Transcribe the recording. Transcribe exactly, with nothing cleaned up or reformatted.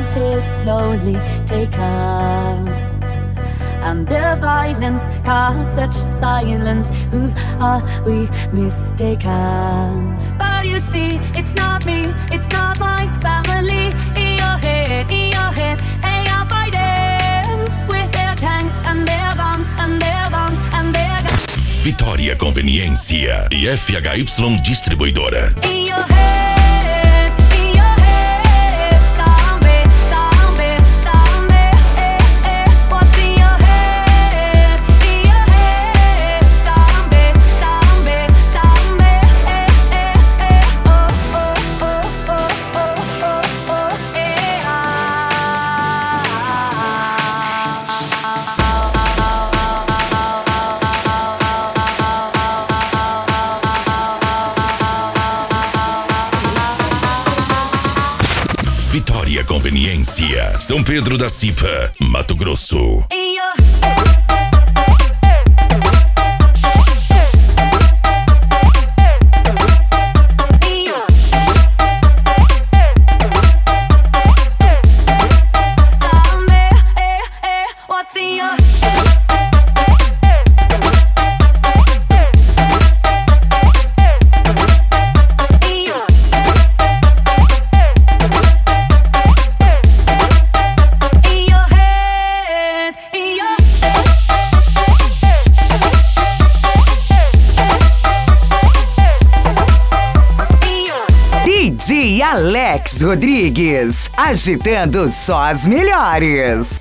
heart is slowly taken, and the violence caused such silence. Who are we mistaken? But you see, it's not me, it's not my family. In your head, in your head, they are fighting with their tanks and their bombs and their bombs and their guns. Vitória Conveniência e F H Y Distribuidora. In your head, in your head, zombie, zombie, zombie, eh, eh. What's in your head? In your head, zombie, zombie, zombie, eh, eh, eh. Oh, oh, oh, oh, oh, oh, oh, eh, ah. Vitória Conveniência, São Pedro da Cipa, Mato Grosso. In your zombie, eh, eh. What's in your D J Alex Rodrigues, agitando só as melhores.